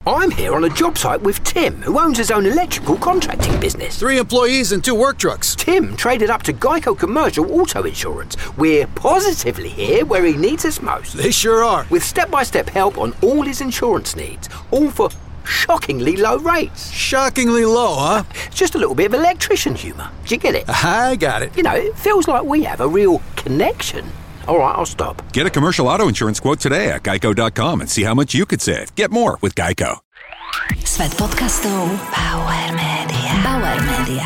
I'm here on a job site with Tim, who owns his own electrical contracting business. 3 employees and 2 work trucks. Tim traded up to Geico Commercial Auto Insurance. We're positively here where he needs us most. They sure are. With step-by-step help on all his insurance needs, all for shockingly low rates. Shockingly low, huh? It's just a little bit of electrician humour. Do you get it? I got it. You know, it feels like we have a real connection. All right, I'll stop. Get a commercial auto insurance quote today at geico.com and see how much you could save. Get more with Geico. Svet podcastov Bauer Media. Bauer Media.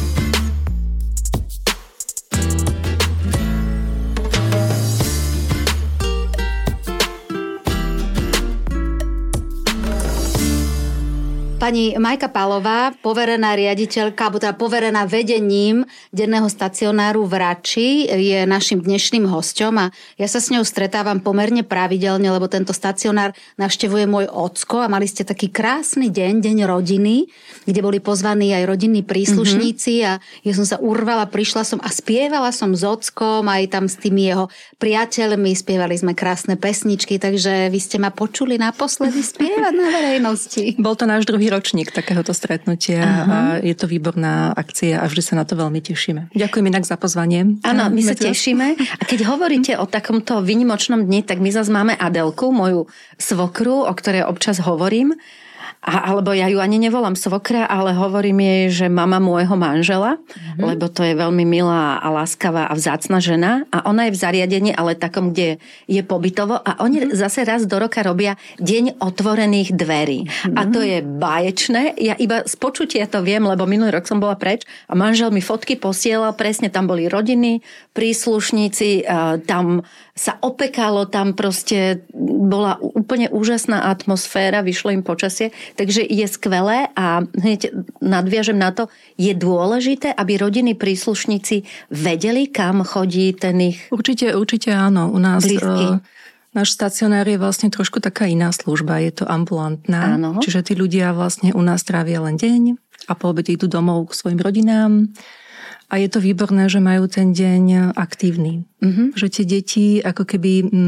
Pani Majka Pálová, poverená riaditeľka, alebo teda poverená vedením denného stacionáru v Rači, je našim dnešným hosťom a ja sa s ňou stretávam pomerne pravidelne, lebo tento stacionár navštevuje môj ocko a mali ste taký krásny deň, deň rodiny, kde boli pozvaní aj rodinní príslušníci a ja som sa urvala, prišla som a spievala som s ockom aj tam s tými jeho priateľmi, spievali sme krásne pesničky, takže vy ste ma počuli naposledy spievať na verejnosti. Bol to náš druhý ročník takéhoto stretnutia a je to výborná akcia a vždy sa na to veľmi tešíme. Ďakujem inak za pozvanie. Áno, my sa tešíme. A keď hovoríte o takomto výnimočnom dni, tak my zase máme Adelku, moju svokru, o ktorej občas hovorím. Alebo ja ju ani nevolám svokra, ale hovorím jej, že mama môjho manžela, lebo to je veľmi milá a láskavá a vzácna žena a ona je v zariadení, ale takom, kde je pobytovo a oni zase raz do roka robia deň otvorených dverí. A to je báječné. Ja iba z počutia to viem, lebo minulý rok som bola preč a manžel mi fotky posielal, presne tam boli rodiny, príslušníci, tam sa opekalo, tam proste bola úplne úžasná atmosféra, vyšlo im počasie, takže je skvelé a hneď nadviažem na to, je dôležité, aby rodiny príslušníci vedeli, kam chodí ten ich Určite áno. U nás blízky. Náš stacionár je vlastne trošku taká iná služba, je to ambulantná, Áno. čiže tí ľudia vlastne u nás trávia len deň a po obede idú domov k svojim rodinám. A je to výborné, že majú ten deň aktívny. Že tie deti ako keby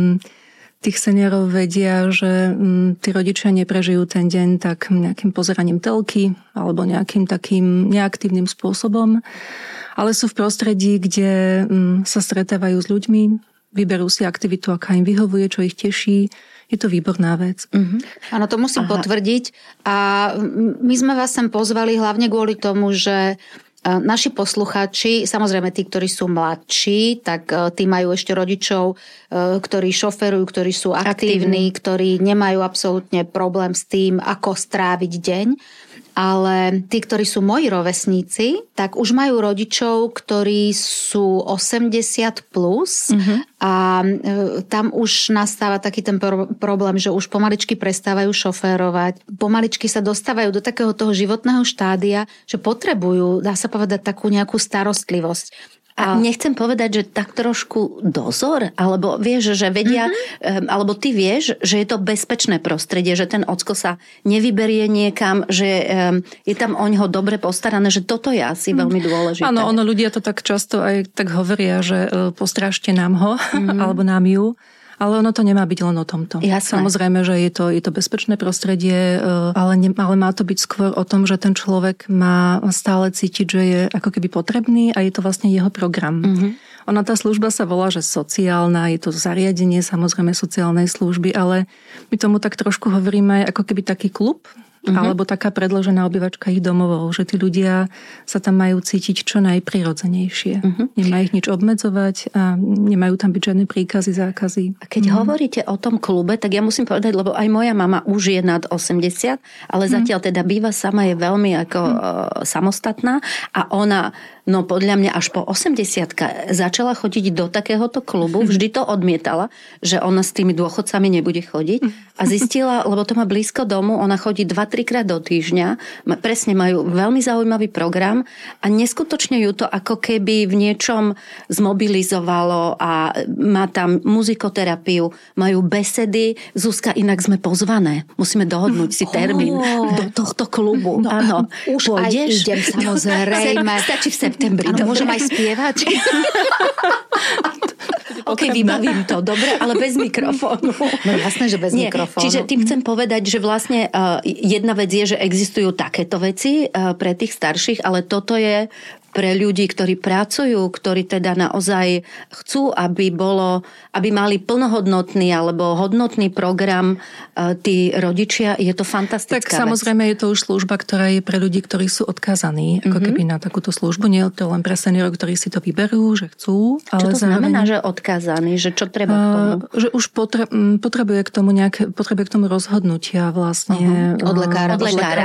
tých seniorov vedia, že tí rodičia neprežijú ten deň tak nejakým pozeraním telky alebo nejakým takým neaktívnym spôsobom, ale sú v prostredí, kde sa stretávajú s ľuďmi, vyberú si aktivitu, aká im vyhovuje, čo ich teší. Je to výborná vec. Áno, to musím potvrdiť. A my sme vás sem pozvali hlavne kvôli tomu, že naši poslucháči, samozrejme tí, ktorí sú mladší, tak tí majú ešte rodičov, ktorí šoferujú, ktorí sú aktívni, ktorí nemajú absolútne problém s tým, ako stráviť deň. Ale tí, ktorí sú moji rovesníci, tak už majú rodičov, ktorí sú 80 plus a tam už nastáva taký ten problém, že už pomaličky prestávajú šoférovať, pomaličky sa dostávajú do takého toho životného štádia, že potrebujú, dá sa povedať, takú nejakú starostlivosť. A nechcem povedať, že tak trošku dozor, alebo vieš, že vedia, alebo ty vieš, že je to bezpečné prostredie, že ten ocko sa nevyberie niekam, že je tam o ňoho dobre postarané, že toto je asi veľmi dôležité. Áno, ľudia to tak často aj tak hovoria, že postrážte nám ho, alebo nám ju. Ale ono to nemá byť len o tomto. Jasné. Samozrejme, že je to bezpečné prostredie, ale má to byť skôr o tom, že ten človek má stále cítiť, že je ako keby potrebný a je to vlastne jeho program. Ona tá služba sa volá, že sociálna, je to zariadenie samozrejme sociálnej služby, ale my tomu tak trošku hovoríme ako keby taký klub, alebo taká predĺžená obývačka ich domovov, že tí ľudia sa tam majú cítiť čo najprirodzenejšie. Nemá ich nič obmedzovať a nemajú tam byť žiadne príkazy, zákazy. A keď hovoríte o tom klube, tak ja musím povedať, lebo aj moja mama už je nad 80, ale zatiaľ teda býva sama, je veľmi ako samostatná a ona, no podľa mňa až po 80 začala chodiť do takéhoto klubu, vždy to odmietala, že ona s tými dôchodcami nebude chodiť a zistila, lebo to má blízko domu, ona chodí 2-3 krát do týždňa, presne majú veľmi zaujímavý program a neskutočne ju to ako keby v niečom zmobilizovalo a má tam muzikoterapiu, majú besedy. Zuzka, inak sme pozvané. Musíme dohodnúť si termín do tohto klubu. No, áno. Už pôjdeš? Aj idem, samozrejme. Stačí v septembri. Áno, môžem aj spievať. OK, vybavím to, dobre, ale bez mikrofónu. No jasné, že bez mikrofónu. Čiže tým chcem povedať, že vlastne jedna vec je, že existujú takéto veci pre tých starších, ale toto je pre ľudí, ktorí pracujú, ktorí teda naozaj chcú, aby mali plnohodnotný alebo hodnotný program tí rodičia, je to fantastická vec. Tak samozrejme je to už služba, ktorá je pre ľudí, ktorí sú odkázaní ako keby na takúto službu. Nie je to len pre seniorov, ktorí si to vyberú, že chcú. Čo to znamená, že odkázaní? Že čo treba k tomu? Že už potrebuje k tomu rozhodnutia vlastne. Od lekára.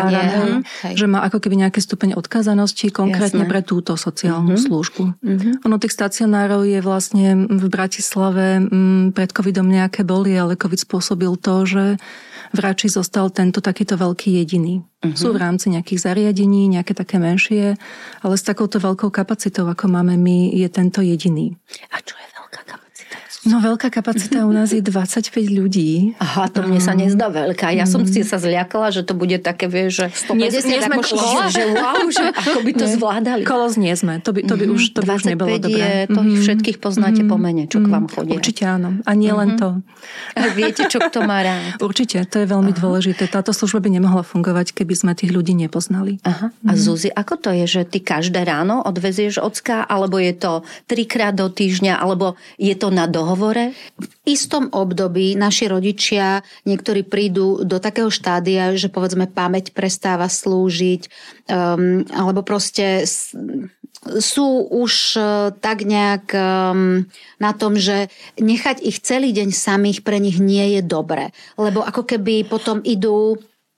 Že má ako keby nejaké stupeň odkázanosti konkrétne pre túto sociálnu službu. Ono tých stacionárov je vlastne v Bratislave pred covidom nejaké boli, ale covid spôsobil to, že v Rači zostal tento takýto veľký jediný. Sú v rámci nejakých zariadení, nejaké také menšie, ale s takouto veľkou kapacitou, ako máme my, je tento jediný. A čo je veľká kapacita? No veľká kapacita u nás je 25 ľudí. Aha, to mne sa nezdá veľká. Ja som si sa zľakala, že to bude také, vieš, že 150 ako škola. Že wow, že ako by to zvládali. Kolos nie sme, to by už nebolo dobré. 25 je, to všetkých poznáte po mene, čo k vám chodia. Určite áno. A nie len to. A viete, čo kto má rád. Určite, to je veľmi dôležité. Táto služba by nemohla fungovať, keby sme tých ľudí nepoznali. Aha. A Zuzi, ako to je, že ty každé ráno odvezieš ocka, alebo je to 3-krát do týždňa, alebo je to na dohovore? V istom období naši rodičia, niektorí prídu do takého štádia, že povedzme pamäť prestáva slúžiť, alebo proste sú už tak nejak na tom, že nechať ich celý deň samých pre nich nie je dobre. Lebo ako keby potom idú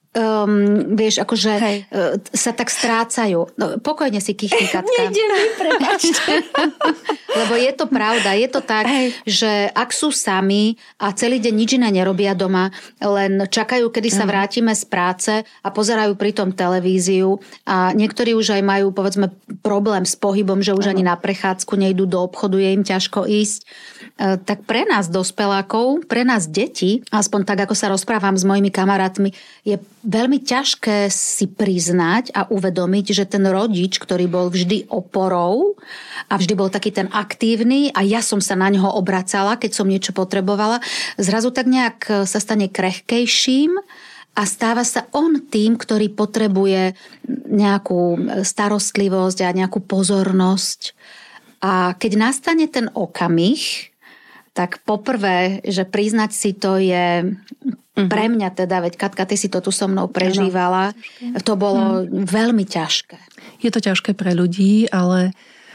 vieš, akože sa tak strácajú. No, pokojne si kýchni, Katka. Nejde mi, prepáčte. Lebo je to pravda, je to tak, že ak sú sami a celý deň nič iné nerobia doma, len čakajú, kedy sa vrátime z práce a pozerajú pritom televíziu a niektorí už aj majú, povedzme, problém s pohybom, že už ani na prechádzku nejdú do obchodu, je im ťažko ísť. Tak pre nás dospelákov, pre nás deti, aspoň tak, ako sa rozprávam s mojimi kamarátmi, je veľmi ťažké si priznať a uvedomiť, že ten rodič, ktorý bol vždy oporou a vždy bol taký ten aktívny a ja som sa na ňoho obracala, keď som niečo potrebovala, zrazu tak nejak sa stane krehkejším a stáva sa on tým, ktorý potrebuje nejakú starostlivosť a nejakú pozornosť. A keď nastane ten okamih, tak poprvé, že priznať si to je pre mňa teda, veď Katka, ty si to tu so mnou prežívala, to bolo veľmi ťažké. Je to ťažké pre ľudí, ale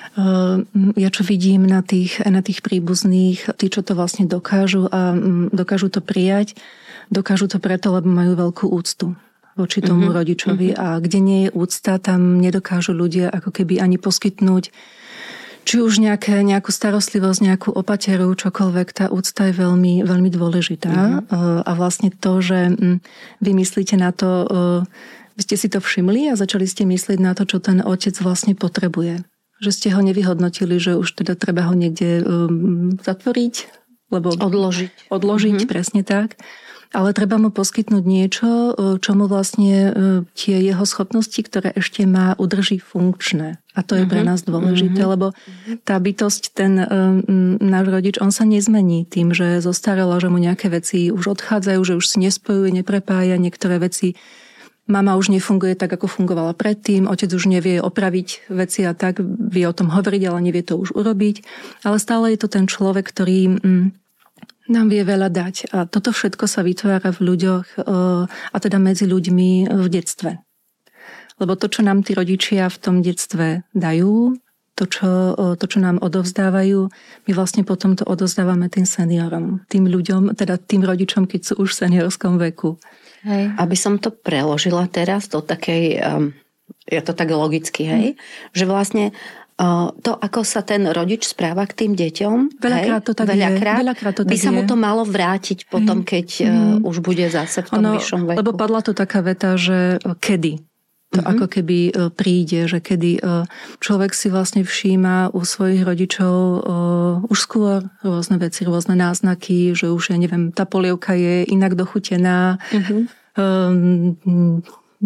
ja čo vidím na tých príbuzných, tí, čo to vlastne dokážu a dokážu to prijať, dokážu to preto, lebo majú veľkú úctu voči tomu rodičovi a kde nie je úcta, tam nedokážu ľudia ako keby ani poskytnúť či už nejakú starostlivosť, nejakú opateru, čokoľvek, tá úcta je veľmi, veľmi dôležitá. A vlastne to, že vy myslíte na to, vy ste si to všimli a začali ste myslieť na to, čo ten otec vlastne potrebuje. Že ste ho nevyhodnotili, že už teda treba ho niekde zatvoriť, lebo odložiť, presne tak. Ale treba mu poskytnúť niečo, čo mu vlastne tie jeho schopnosti, ktoré ešte má, udrží funkčné. A to je pre nás dôležité, lebo tá bytosť, ten náš rodič, on sa nezmení tým, že zostarala, že mu nejaké veci už odchádzajú, že už si nespojuje, neprepája niektoré veci. Mama už nefunguje tak, ako fungovala predtým, otec už nevie opraviť veci a tak, vie o tom hovoriť, ale nevie to už urobiť. Ale stále je to ten človek, ktorý nám vie veľa dať. A toto všetko sa vytvára v ľuďoch a teda medzi ľuďmi v detstve. Lebo to, čo nám tí rodičia v tom detstve dajú, to, čo nám odovzdávajú, my vlastne potom to odovzdávame tým seniorom, tým ľuďom, teda tým rodičom, keď sú už v seniorskom veku. Hej. Aby som to preložila teraz do takej, je to tak logicky, hej, že vlastne to, ako sa ten rodič správa k tým deťom, veľakrát to tak by sa mu to malo vrátiť potom, keď už bude zase v tom vyššom veku. Lebo padla tu taká veta, že kedy to ako keby príde, že kedy človek si vlastne všíma u svojich rodičov už skôr rôzne veci, rôzne náznaky, že už, ja neviem, tá polievka je inak dochutená,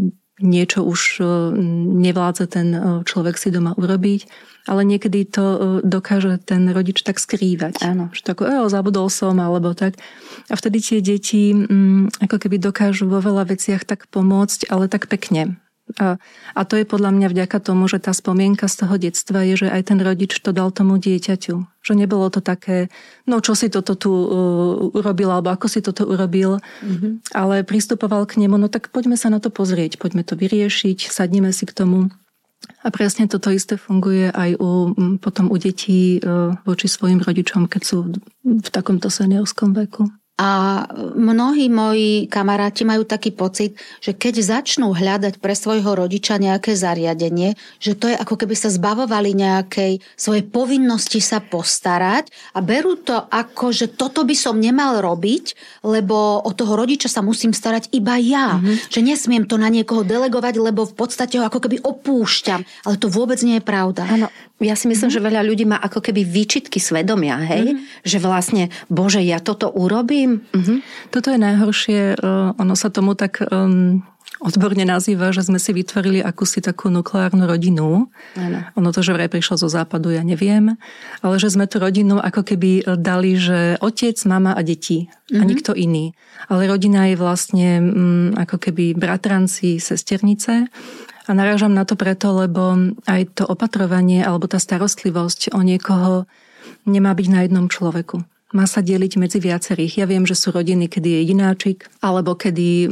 niečo už nevládze ten človek si doma urobiť, ale niekedy to dokáže ten rodič tak skrývať. Áno. Že tako, zabudol som, alebo tak. A vtedy tie deti ako keby dokážu vo veľa veciach tak pomôcť, ale tak pekne. A to je podľa mňa vďaka tomu, že tá spomienka z toho detstva je, že aj ten rodič to dal tomu dieťaťu. Že nebolo to také, no čo si toto tu urobil, alebo ako si toto urobil, ale pristupoval k nemu, no tak poďme sa na to pozrieť, poďme to vyriešiť, sadneme si k tomu. A presne toto isté funguje aj potom u detí voči svojim rodičom, keď sú v takomto seniorskom veku. A mnohí moji kamaráti majú taký pocit, že keď začnú hľadať pre svojho rodiča nejaké zariadenie, že to je ako keby sa zbavovali nejakej svojej povinnosti sa postarať a berú to ako, že toto by som nemal robiť, lebo o toho rodiča sa musím starať iba ja. Že nesmiem to na niekoho delegovať, lebo v podstate ho ako keby opúšťam. Ale to vôbec nie je pravda. Áno. Ja si myslím, že veľa ľudí má ako keby výčitky svedomia, hej? Že vlastne, Bože, ja toto urobím? Toto je najhoršie, ono sa tomu tak odborne nazýva, že sme si vytvorili akúsi takú nukleárnu rodinu. Ano. Ono to, že vraj prišlo zo západu, ja neviem, ale že sme tú rodinu ako keby dali, že otec, mama a deti a nikto iný. Ale rodina je vlastne ako keby bratranci, sesternice. A narážam na to preto, lebo aj to opatrovanie alebo tá starostlivosť o niekoho nemá byť na jednom človeku. Má sa deliť medzi viacerých. Ja viem, že sú rodiny, kedy je jedináčik, alebo kedy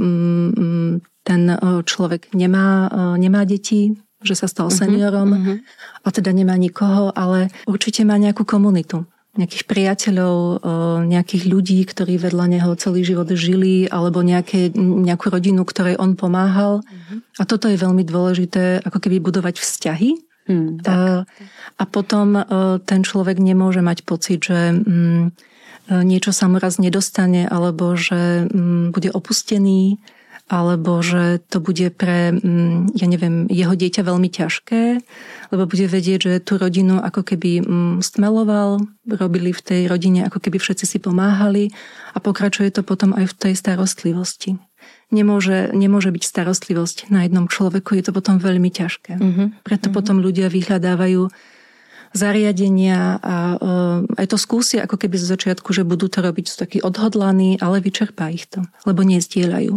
ten človek nemá deti, že sa stal seniorom a teda nemá nikoho, ale určite má nejakú komunitu. Nejakých priateľov, nejakých ľudí, ktorí vedľa neho celý život žili, alebo nejakú rodinu, ktorej on pomáhal. A toto je veľmi dôležité, ako keby budovať vzťahy. A potom ten človek nemôže mať pocit, že niečo sa mu raz nedostane, alebo že bude opustený, alebo že to bude pre, jeho dieťa veľmi ťažké, lebo bude vedieť, že tú rodinu ako keby stmeloval, robili v tej rodine, ako keby všetci si pomáhali a pokračuje to potom aj v tej starostlivosti. Nemôže byť starostlivosť na jednom človeku, je to potom veľmi ťažké. Preto potom ľudia vyhľadávajú zariadenia a aj to skúsia ako keby z začiatku, že budú to robiť, sú takí odhodlaní, ale vyčerpá ich to, lebo nezdieľajú.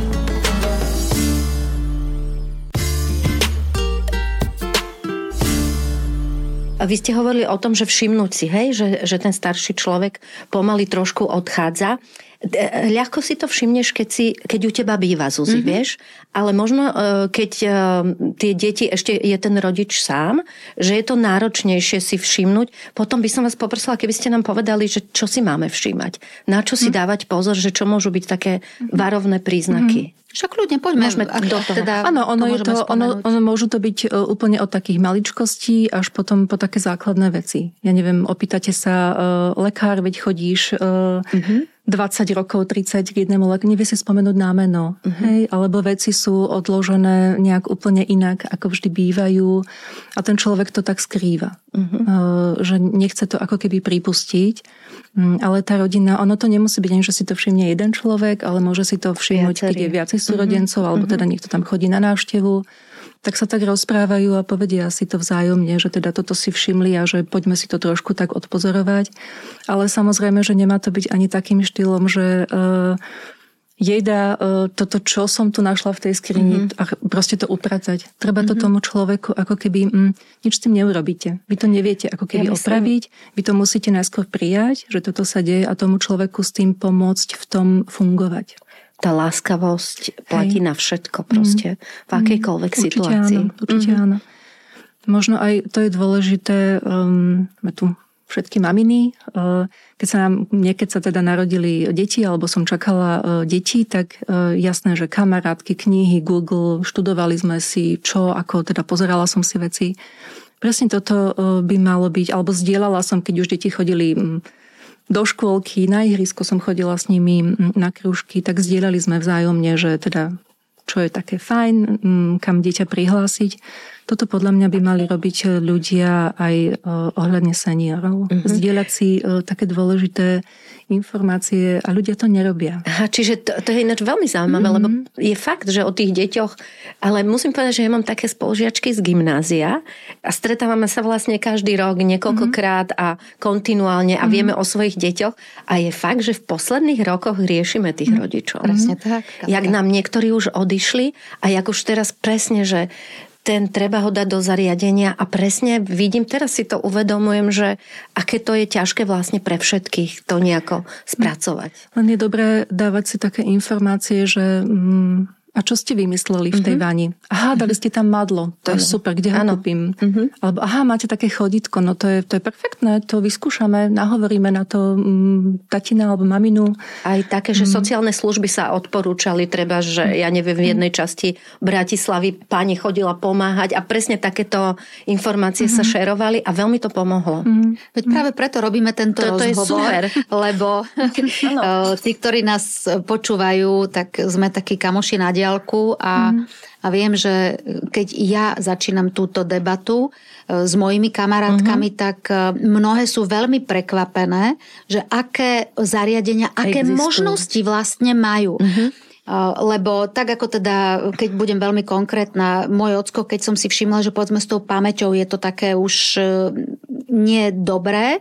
Vy ste hovorili o tom, že všimnúť si, hej, že ten starší človek pomaly trošku odchádza. Ľahko si to všimneš, keď u teba býva, Zuzi, vieš? Ale možno, keď tie deti, ešte je ten rodič sám, že je to náročnejšie si všimnúť. Potom by som vás poprosila, keby ste nám povedali, že čo si máme všímať. Na čo si dávať pozor, že čo môžu byť také varovné príznaky. Však ľudne, poďme. Áno, ono môžu to byť úplne od takých maličkostí až potom po také základné veci. Ja neviem, opýtate sa lekár, veď chodíš 20 rokov, 30 k jednému lekáru, nevie si spomenúť námeno. Hej? Alebo veci sú odložené nejak úplne inak, ako vždy bývajú. A ten človek to tak skrýva. Že nechce to ako keby pripustiť. Ale tá rodina, ono to nemusí byť ani, že si to všimne jeden človek, ale môže si to všimnúť, keď je viacej súrodencov, alebo teda niekto tam chodí na návštevu. Tak sa tak rozprávajú a povedia si to vzájomne, že teda toto si všimli a že poďme si to trošku tak odpozorovať. Ale samozrejme, že nemá to byť ani takým štýlom, že jejda toto, čo som tu našla v tej skrini a proste to upratať. Treba to tomu človeku ako keby nič s tým neurobíte. Vy to neviete ako keby opraviť. Vy to musíte najskôr prijať, že toto sa deje a tomu človeku s tým pomôcť v tom fungovať. Tá láskavosť platí na všetko proste, v akejkoľvek situácii. Určite áno. Možno aj to je dôležité, tu všetky maminy, keď sa teda narodili deti, alebo som čakala deti, tak jasné, že kamarátky, knihy, Google, študovali sme si čo, ako teda pozerala som si veci. Presne toto by malo byť, alebo zdieľala som, keď už deti chodili do škôlky, na ihrisko som chodila s nimi na krúžky, tak zdieľali sme vzájomne, že teda čo je také fajn, kam dieťa prihlásiť. Toto podľa mňa by mali robiť ľudia aj ohľadne seniorov. Zdieľať si také dôležité informácie a ľudia to nerobia. Aha, čiže to je ináč veľmi zaujímavé, lebo je fakt, že o tých deťoch, ale musím povedať, že ja mám také spolužiačky z gymnázia a stretávame sa vlastne každý rok niekoľkokrát a kontinuálne a vieme o svojich deťoch a je fakt, že v posledných rokoch riešime tých rodičov. Presne tak. Jak nám niektorí už odišli a jak už teraz presne, že ten treba ho dať do zariadenia a presne vidím, teraz si to uvedomujem, že aké to je ťažké vlastne pre všetkých to nejako spracovať. Len je dobré dávať si také informácie, že a čo ste vymysleli v tej vani? Aha, dali ste tam madlo, to je super, kde ho kúpim? Alebo aha, máte také chodítko, no to je perfektné, to vyskúšame, nahovoríme na to tatina alebo maminu. Aj také, že sociálne služby sa odporúčali, treba, že ja neviem, v jednej časti Bratislavy pani chodila pomáhať a presne takéto informácie sa šerovali a veľmi to pomohlo. Veď práve preto robíme tento rozhovor, je super. Lebo tí, ktorí nás počúvajú, tak sme takí kamoši na diaľku a viem, že keď ja začínam túto debatu s mojimi kamarátkami, tak mnohé sú veľmi prekvapené, že aké zariadenia, aké možnosti vlastne majú. Lebo tak ako teda, keď budem veľmi konkrétna, môj ocko, keď som si všimla, že povedzme s tou pamäťou je to také už nie dobré,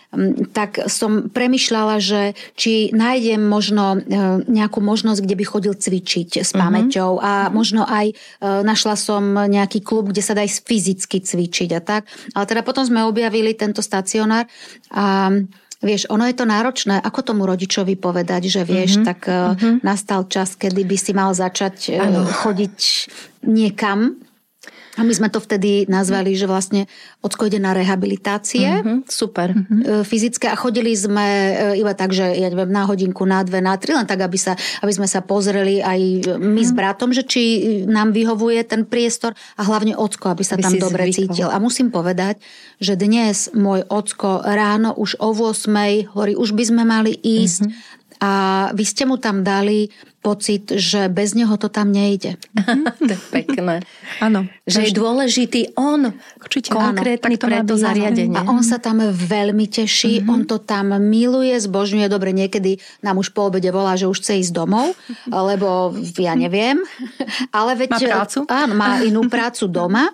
tak som premýšľala, že či nájdem možno nejakú možnosť, kde by chodil cvičiť s pamäťou a možno aj našla som nejaký klub, kde sa dá aj fyzicky cvičiť a tak. Ale teda potom sme objavili tento stacionár a vieš, ono je to náročné, ako tomu rodičovi povedať, že vieš, tak nastal čas, kedy by si mal začať chodiť niekam. A my sme to vtedy nazvali, že vlastne ocko ide na rehabilitácie. Super. Fyzické a chodili sme iba tak, že ja neviem, na hodinku, na 2, na 3, len tak, aby sme sa pozreli aj my s bratom, že či nám vyhovuje ten priestor a hlavne ocko, aby sa tam dobre cítil. A musím povedať, že dnes môj ocko ráno už o 8:00 hovorí, už by sme mali ísť a vy ste mu tam dali pocit, že bez neho to tam nejde. To je pekné. Áno. Že je dôležitý on konkrétny pre to zariadenie. A on sa tam veľmi teší, on to tam miluje, zbožňuje. Dobre, niekedy nám už po obede volá, že už chce ísť domov, lebo ja neviem. Ale veď, má prácu? Áno, má inú prácu doma.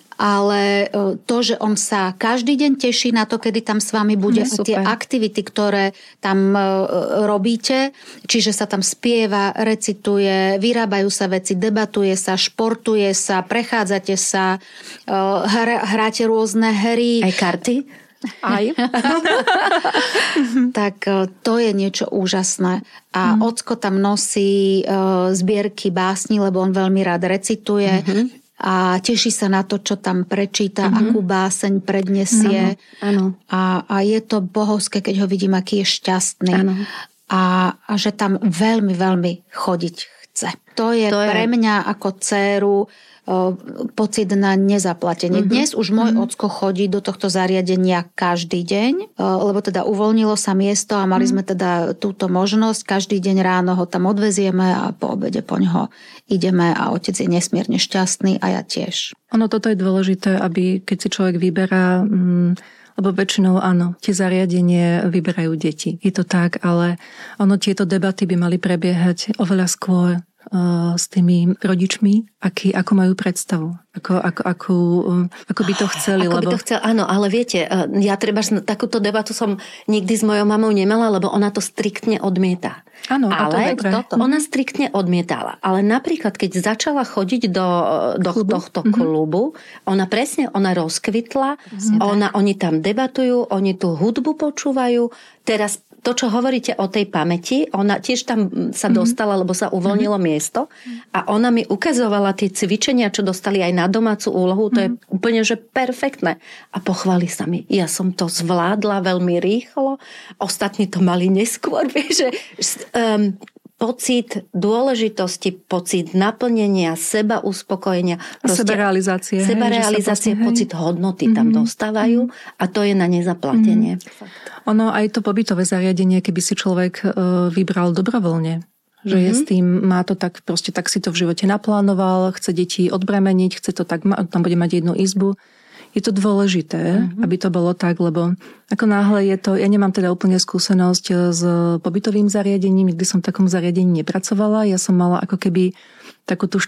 Ale to, že on sa každý deň teší na to, kedy tam s vami bude a tie aktivity, ktoré tam robíte, čiže sa tam spieva, recituje, vyrábajú sa veci, debatuje sa, športuje sa, prechádzate sa, hráte rôzne hry. Aj karty? Aj. Tak to je niečo úžasné. A ocko tam nosí zbierky básni, lebo on veľmi rád recituje. A teší sa na to, čo tam prečíta, akú báseň predniesie. Áno. A je to bohovské, keď ho vidím, aký je šťastný. A že tam veľmi, veľmi chodiť chce. To je pre mňa ako dcéru pocit na nezaplatenie. Dnes už môj ocko chodí do tohto zariadenia každý deň, lebo teda uvoľnilo sa miesto a mali sme teda túto možnosť. Každý deň ráno ho tam odvezieme a po obede poňho ideme a otec je nesmierne šťastný a ja tiež. Ono toto je dôležité, aby keď si človek vyberá, lebo väčšinou áno, tie zariadenie vyberajú deti. Je to tak, ale ono tieto debaty by mali prebiehať oveľa skôr s tými rodičmi, ako majú predstavu, ako by to chceli. Ako by to chcel, áno, ale viete, ja treba takúto debatu som nikdy s mojou mamou nemala, lebo ona to striktne odmieta. Áno, ale ona striktne odmietala. Ale napríklad, keď začala chodiť do tohto klubu, ona rozkvitla, oni tam debatujú, oni tú hudbu počúvajú. Teraz to, čo hovoríte o tej pamäti, ona tiež tam sa dostala, lebo sa uvoľnilo miesto a ona mi ukazovala tie cvičenia, čo dostali aj na domácu úlohu, to je úplne, že perfektné. A pochváli sa mi. Ja som to zvládla veľmi rýchlo, ostatní to mali neskôr, vieš, že pocit dôležitosti, pocit naplnenia, seba uspokojenia. Sebarealizácie. Sebarealizácie, pocit hodnoty tam dostávajú a to je na nezaplatenie. Ono aj to pobytové zariadenie, keby si človek vybral dobrovoľne, Že je s tým, má to tak, proste tak si to v živote naplánoval, chce deti odbremeniť, chce to tak, tam bude mať jednu izbu. Je to dôležité, aby to bolo tak, lebo ako náhle je to, ja nemám teda úplne skúsenosť s pobytovým zariadením, nikdy som v takom zariadení nepracovala, ja som mala ako keby takú tú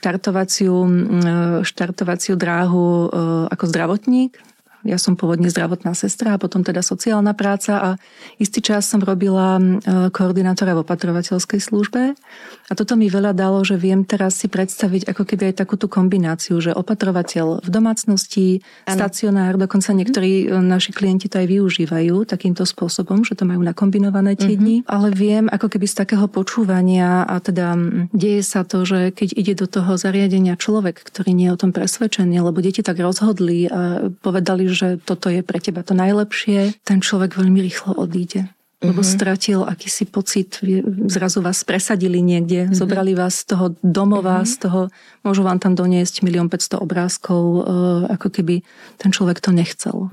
štartovaciu dráhu ako zdravotník. Ja som pôvodne zdravotná sestra a potom teda sociálna práca a istý čas som robila koordinátora v opatrovateľskej službe a toto mi veľa dalo, že viem teraz si predstaviť ako keby aj takúto kombináciu, že opatrovateľ v domácnosti, stacionár, dokonca niektorí naši klienti to aj využívajú takýmto spôsobom, že to majú nakombinované tie dni, ale viem ako keby z takého počúvania a teda deje sa to, že keď ide do toho zariadenia človek, ktorý nie je o tom presvedčený, lebo deti tak rozhodli a povedali, že toto je pre teba to najlepšie, ten človek veľmi rýchlo odíde. Lebo stratil akýsi pocit, zrazu vás presadili niekde, zobrali vás z toho domova, z toho, môžu vám tam doniesť 1 500 000 obrázkov, ako keby ten človek to nechcel.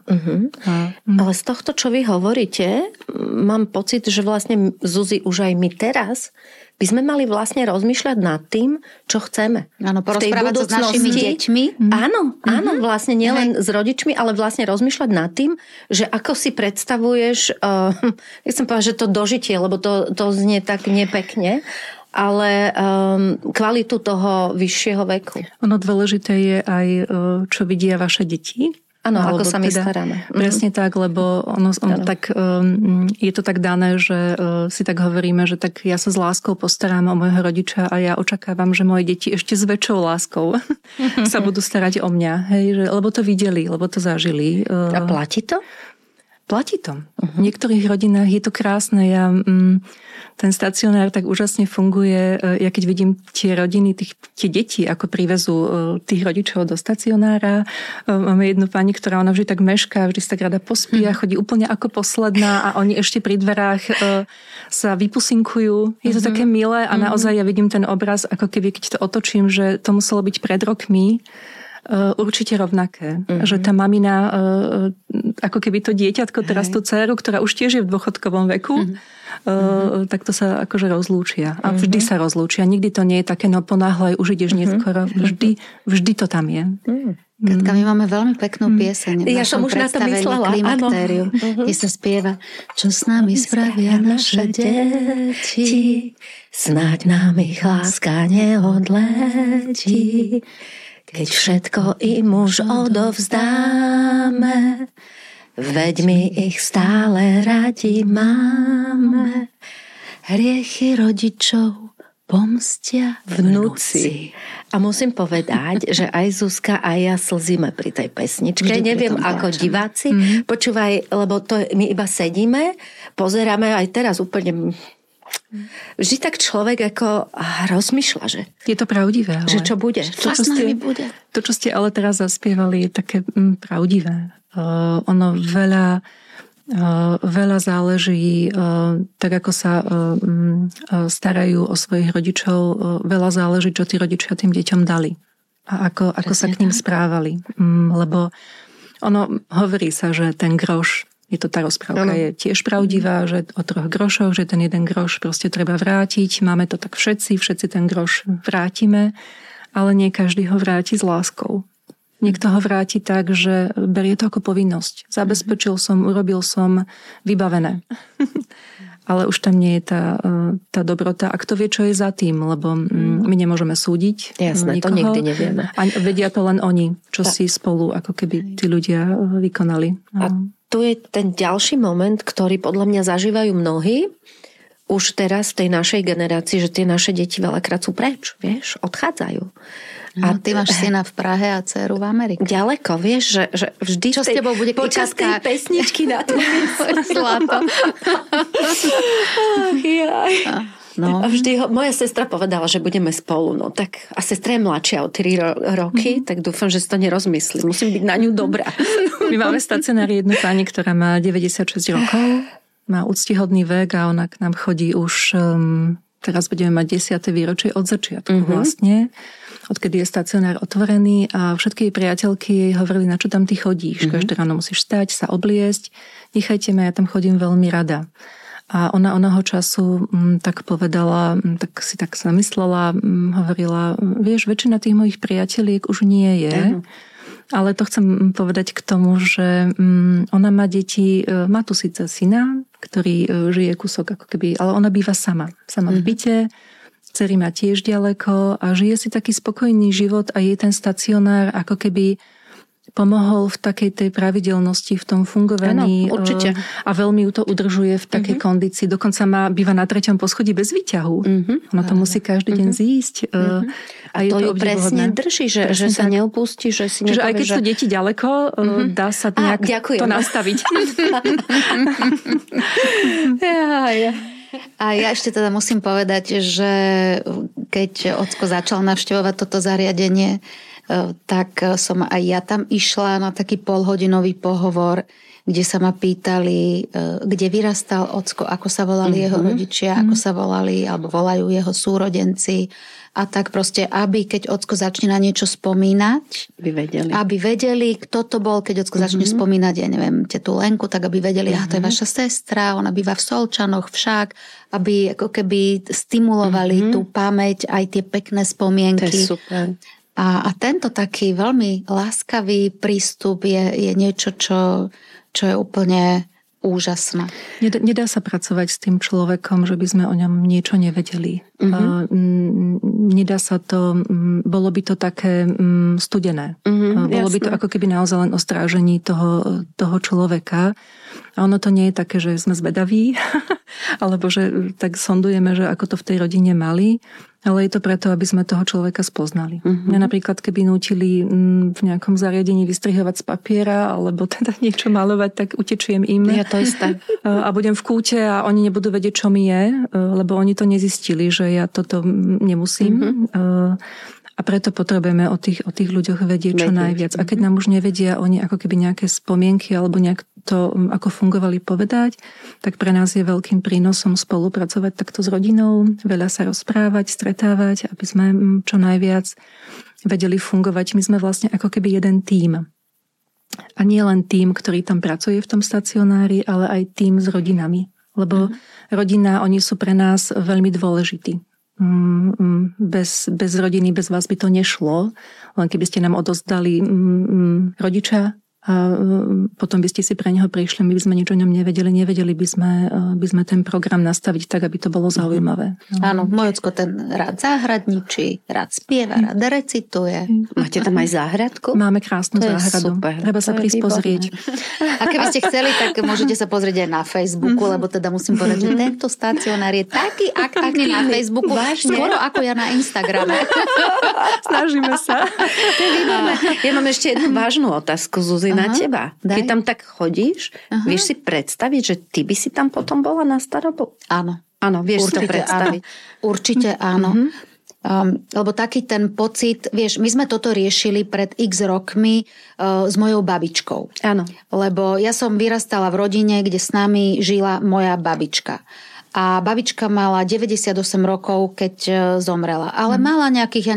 Ale z tohto, čo vy hovoríte, mám pocit, že vlastne Zuzi už aj my teraz by sme mali vlastne rozmýšľať nad tým, čo chceme. Áno, porozprávať sa s našimi deťmi. Áno, vlastne nielen s rodičmi, ale vlastne rozmýšľať nad tým, že ako si predstavuješ, nechcem povedať, že to dožitie, lebo to znie tak nepekne, ale kvalitu toho vyššieho veku. Ono dôležité je aj, čo vidia vaše deti. Áno, ako sa my staráme. Presne tak, lebo tak, je to tak dané, že si tak hovoríme, že tak ja sa s láskou postarám o môjho rodiča a ja očakávam, že moje deti ešte s väčšou láskou sa budú starať o mňa. Hej, lebo to videli, lebo to zažili. A platí to? Platí to. V niektorých rodinách je to krásne. Ten stacionár tak úžasne funguje. Ja keď vidím tie rodiny, tie deti, ako privezú tých rodičov do stacionára. Máme jednu pani, ktorá ona vždy tak mešká, vždy sa tak rada pospí a chodí úplne ako posledná a oni ešte pri dverách sa vypusinkujú. Je to také milé a naozaj ja vidím ten obraz, ako keby keď to otočím, že to muselo byť pred rokmi, určite rovnaké. Že tá mamina, ako keby to dieťatko, teraz tú dceru, ktorá už tiež je v dôchodkovom veku, tak to sa akože rozlúčia. A vždy sa rozlúčia. Nikdy to nie je také, no ponáhľaj, už ideš neskoro. Vždy to tam je. Katka, my máme veľmi peknú pieseň v našom predstavení Klimaktériu, kde sa spieva Čo s nami spravia naše deti, snáď nám ich láska neodletí. Keď všetko im už odovzdáme, veď my ich stále radi máme. Hriechy rodičov pomstia vnúci. A musím povedať, že aj Zuzka a ja slzíme pri tej pesničke. Vždy neviem ako diváci. Počúvaj, lebo to my iba sedíme, pozeráme aj teraz úplne... Vždy tak človek ako rozmýšľa, že... Je to pravdivé. Ale... Že čo bude? Čo s nami bude? To, čo ste ale teraz zaspievali, je také pravdivé. Ono veľa záleží, tak ako sa starajú o svojich rodičov, veľa záleží, čo tí rodičia tým deťom dali. A ako sa k ním správali. Lebo ono hovorí sa, že ten groš, je to tá rozprávka, je tiež pravdivá, že o 3 grošoch, že ten jeden groš proste treba vrátiť. Máme to tak všetci ten groš vrátime, ale nie každý ho vráti s láskou. Niekto ho vráti tak, že berie to ako povinnosť. Zabezpečil som, urobil som, vybavené. Ale už tam nie je tá dobrota. A kto vie, čo je za tým, lebo my nemôžeme súdiť. Jasné, nikoho. to nikdy nevieme. A vedia to len oni, čo si spolu ako keby tí ľudia vykonali. A tu je ten ďalší moment, ktorý podľa mňa zažívajú mnohí, už teraz v tej našej generácii, že tie naše deti veľakrát sú preč, vieš, odchádzajú. A ty máš syna v Prahe a dceru v Amerike. Ďaleko, vieš, že vždy čo s tebou bude počas tej pesničky na to zlato. No. A vždy moja sestra povedala, že budeme spolu. No tak, a sestra je mladšia o 3 roky, tak dúfam, že si to nerozmyslí. Musím byť na ňu dobrá. My máme v stacionári jednu pani, ktorá má 96 rokov, má úctihodný vek a ona k nám chodí už, teraz budeme mať 10. výročie od začiatku vlastne, odkedy je stacionár otvorený a všetky jej priateľky jej hovorili, na čo tam ty chodíš. Každé ráno musíš stať, sa obliecť. Nechajte ma, ja tam chodím veľmi rada. A ona onoho času tak povedala, tak si tak zamyslela, hovorila, vieš, väčšina tých mojich priateliek už nie je. Ale to chcem povedať k tomu, že ona má deti, má tu síce syna, ktorý žije kúsok ako keby, ale ona býva sama v byte, dcery má tiež ďaleko a žije si taký spokojný život a jej ten stacionár ako keby pomohol v takej tej pravidelnosti, v tom fungovaní. Áno, určite. A veľmi ju to udržuje v takej kondícii. Dokonca býva na 3. poschodí bez výťahu. Ona to musí každý deň zísť. A to ju presne drží, že sa neopustí, že si nepovie, aj keď sú deti ďaleko, dá sa nejak to nastaviť. A ja ešte teda musím povedať, že keď Ocko začal navštevovať toto zariadenie, tak som aj ja tam išla na taký polhodinový pohovor, kde sa ma pýtali, kde vyrastal Ocko, ako sa volali jeho rodičia, ako sa volali alebo volajú jeho súrodenci. A tak proste, aby keď Ocko začne na niečo spomínať, aby vedeli, kto to bol, keď Ocko začne spomínať, ja neviem, tetu Lenku, tak aby vedeli, to je vaša sestra, ona býva v Solčanoch však, aby ako keby stimulovali tú pamäť, aj tie pekné spomienky. To je super. A tento taký veľmi láskavý prístup je niečo, čo je úplne úžasné. Nedá sa pracovať s tým človekom, že by sme o ňom niečo nevedeli. Nedá sa to, bolo by to také studené. Bolo by to ako keby naozaj len o strážení toho človeka. A ono to nie je také, že sme zvedaví, alebo že tak sondujeme, že ako to v tej rodine mali, ale je to preto, aby sme toho človeka spoznali. Mňa napríklad, keby nútili v nejakom zariadení vystrihovať z papiera, alebo teda niečo malovať, tak utečiem im. Ja to isté. A budem v kúte a oni nebudú vedieť, čo mi je, lebo oni to nezistili, že ja toto nemusím. A preto potrebujeme o tých ľuďoch vedieť čo najviac. A keď nám už nevedia oni ako keby nejaké spomienky alebo nejak to, ako fungovali, povedať, tak pre nás je veľkým prínosom spolupracovať takto s rodinou, veľa sa rozprávať, stretávať, aby sme čo najviac vedeli fungovať. My sme vlastne ako keby jeden tím. A nie len tím, ktorý tam pracuje v tom stacionári, ale aj tím s rodinami. Lebo rodina, oni sú pre nás veľmi dôležití. Bez rodiny, bez vás by to nešlo. Len keby ste nám odozdali rodiča a potom by ste si pre neho prišli, my by sme nič o ňom nevedeli by sme ten program nastaviť tak, aby to bolo zaujímavé. Áno, môj ocko ten rád záhradničí, rád spieva, rád recituje. Máte tam aj záhradku? Máme krásnu záhradu. Super. Treba sa prísť pozrieť. A keby ste chceli, tak môžete sa pozrieť aj na Facebooku, lebo teda musím povedať, že tento stacionár je taký aktívny na Facebooku, skoro ako ja na Instagrame. Snažíme sa. Ja mám ešte jednu vážnu otázku, Zuzi, na teba. Keď tam tak chodíš, vieš si predstaviť, že ty by si tam potom bola na starobu? Áno. Áno, vieš si to predstaviť. Áno. Určite áno. Lebo taký ten pocit, vieš, my sme toto riešili pred x rokmi s mojou babičkou. Áno. Lebo ja som vyrastala v rodine, kde s nami žila moja babička. A babička mala 98 rokov, keď zomrela. Ale mala nejakých,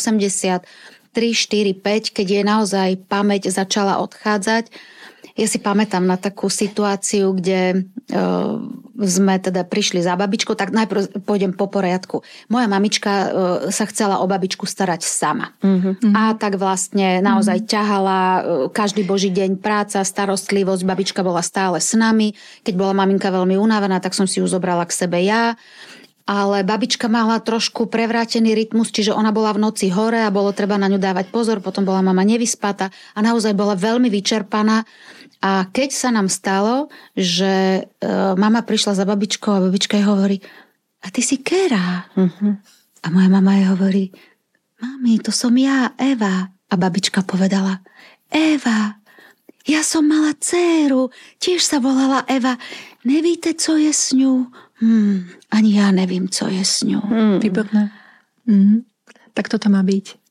83, 4, 5, keď jej naozaj pamäť začala odchádzať. Ja si pamätám na takú situáciu, kde sme teda prišli za babičkou, tak najprv pôjdem po poriadku. Moja mamička sa chcela o babičku starať sama. A tak vlastne naozaj ťahala každý boží deň práca, starostlivosť. Babička bola stále s nami. Keď bola maminka veľmi unavená, tak som si ju zobrala k sebe ja. Ale babička mala trošku prevrátený rytmus, čiže ona bola v noci hore a bolo treba na ňu dávať pozor, potom bola mama nevyspatá a naozaj bola veľmi vyčerpaná. A keď sa nám stalo, že mama prišla za babičkou a babička jej hovorí, a ty si Kera. A moja mama jej hovorí, mami, to som ja, Eva. A babička povedala, Eva, ja som mala dcéru, tiež sa volala Eva. Nevíte, co je s ňou? Ani ja nevím, co je s ňou. Výborné. Tak toto má byť.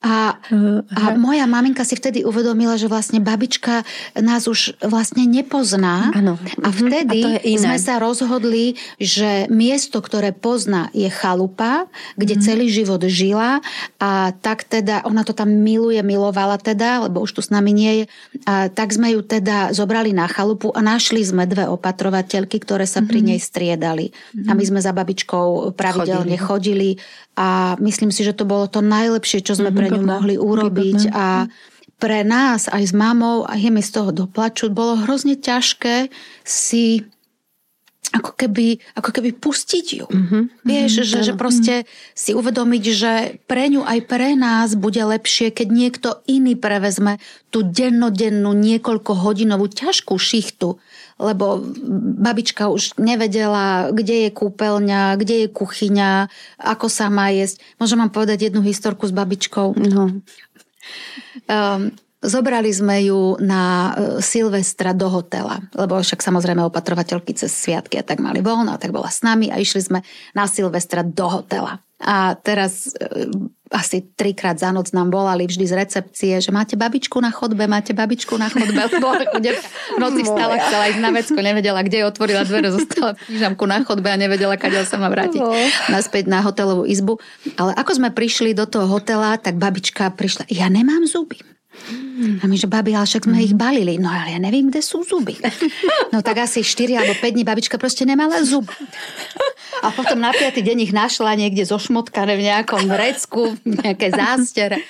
A moja maminka si vtedy uvedomila, že vlastne babička nás už vlastne nepozná. Áno. A vtedy sme sa rozhodli, že miesto, ktoré pozná, je chalupa, kde celý život žila a tak teda, ona to tam milovala teda, lebo už tu s nami nie je, a tak sme ju teda zobrali na chalupu a našli sme 2 opatrovateľky, ktoré sa pri nej striedali. A my sme za babičkou pravidelne chodili a myslím si, že to bolo to najlepšie, čo sme pre ňu mohli urobiť. A pre nás aj s mamou, a je mi z toho doplačuť, bolo hrozne ťažké si ako keby pustiť ju. Vieš, že proste si uvedomiť, že pre ňu aj pre nás bude lepšie, keď niekto iný prevezme tú dennodennú niekoľkohodinovú ťažkú šichtu, lebo babička už nevedela, kde je kúpeľňa, kde je kuchyňa, ako sa má jesť. Môžem vám povedať jednu historku s babičkou? No. Zobrali sme ju na Silvestra do hotela, lebo však samozrejme opatrovateľky cez sviatky a tak mali voľno, a tak bola s nami a išli sme na Silvestra do hotela. A teraz asi 3-krát za noc nám volali vždy z recepcie, že máte babičku na chodbe, lebo v noci vstala, chcela ísť na vecko, nevedela, kde je, otvorila dvere, zostala pížamku na chodbe a nevedela, kadiaľ sa má vrátiť naspäť na hotelovú izbu. Ale ako sme prišli do toho hotela, tak babička prišla, ja nemám zuby. A my, že babi, ale však sme ich balili. No ale ja neviem, kde sú zuby. No tak asi 4 alebo 5 dní babička proste nemala zub. A potom na 5. deň ich našla niekde zošmotkané v nejakom vrecku, nejaké zástere.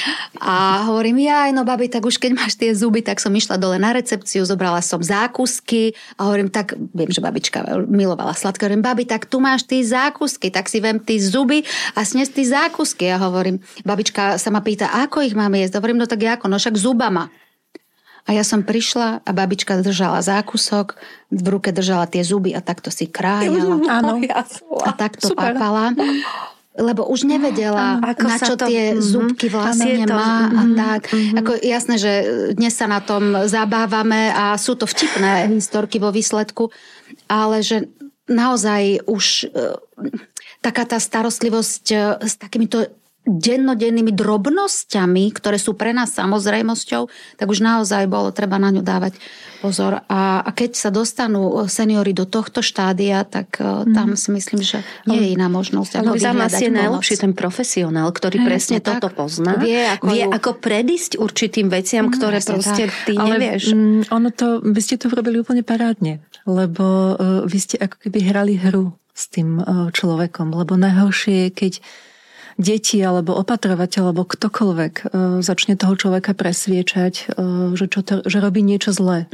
A hovorím, no babi, tak už keď máš tie zuby, tak som išla dole na recepciu, zobrala som zákusky a hovorím, tak viem, že babička milovala sladké, hovorím, babi, tak tu máš ty zákusky, tak si vem ty zuby a snes ty zákusky. A hovorím, babička sa ma pýta, ako ich máme jesť? Hovorím, no tak ako, no však zubama. A ja som prišla a babička držala zákusok, v ruke držala tie zuby a takto si krájala. Áno. A takto papala. Lebo už nevedela, na čo tie zúbky vlastne má a tak. Ako jasné, že dnes sa na tom zabávame a sú to vtipné historky vo výsledku, ale že naozaj už taká tá starostlivosť s takýmito dennodennými drobnosťami, ktoré sú pre nás samozrejmosťou, tak už naozaj bolo treba na ňu dávať pozor. A keď sa dostanú seniori do tohto štádia, tak tam si myslím, že nie je iná možnosť. Ale za nás je najlepší ten profesionál, ktorý presne toto pozná. Vie ako predísť určitým veciam, ktoré proste ty nevieš. Vy ste to urobili úplne parádne, lebo vy ste ako keby hrali hru s tým človekom, lebo najhoršie je, keď deti alebo opatrovateľ alebo ktokoľvek začne toho človeka presviečať, že robí niečo zlé.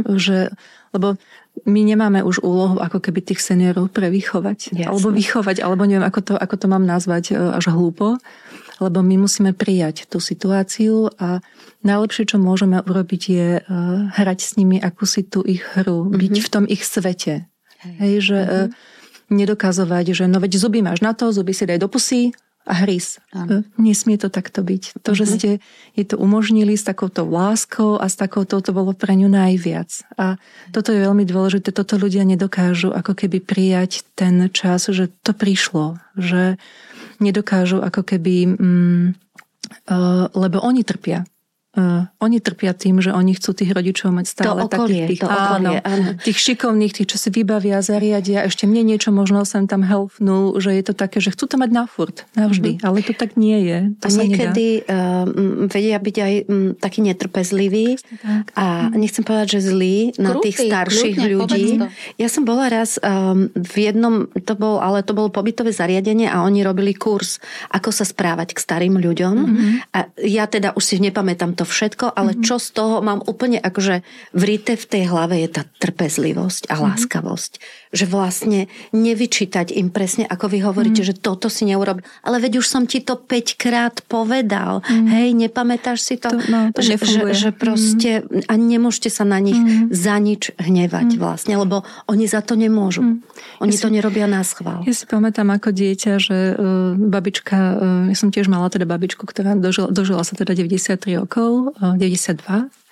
Lebo my nemáme už úlohu ako keby tých seniorov prevychovať. Jasne. Alebo vychovať, alebo neviem, ako to mám nazvať až hlúpo. Lebo my musíme prijať tú situáciu a najlepšie, čo môžeme urobiť, je hrať s nimi akúsi tú ich hru. Byť v tom ich svete. Hej, že nedokazovať, že no veď zuby máš na to, zuby si daj do pusy, a hryz. Nesmie to takto byť. To, že ste je to umožnili s takouto láskou a s takouto, to bolo pre ňu najviac. A toto je veľmi dôležité. Toto ľudia nedokážu ako keby prijať ten čas, že to prišlo. Že nedokážu ako keby lebo oni trpia. Oni trpia tým, že oni chcú tých rodičov mať stále takých tých šikovných, tých, čo si vybavia, zariadia. Ešte mne niečo možno sem tam helpnú, že je to také, že chcú to mať na furt, navždy. Ale to tak nie je. To a niekedy vedia byť aj takí netrpezliví a nechcem povedať, že zlí na tých starších ľudí. Ja som bola raz v jednom, to bolo pobytové zariadenie a oni robili kurz, ako sa správať k starým ľuďom. A ja teda už si nepamätám to všetko, ale čo z toho mám úplne akože vrité v tej hlave je tá trpezlivosť a láskavosť. Že vlastne nevyčítať im presne, ako vy hovoríte, že toto si neurobil. Ale veď už som ti to 5-krát povedal. Hej, nepamätáš si to? To nefunguje. Že proste a nemôžete sa na nich za nič hnevať vlastne, lebo oni za to nemôžu. Oni to nerobia na schvál. Ja si pamätám ako dieťa, že babička, ja som tiež mala teda babičku, ktorá dožila sa teda 93 rokov, 92.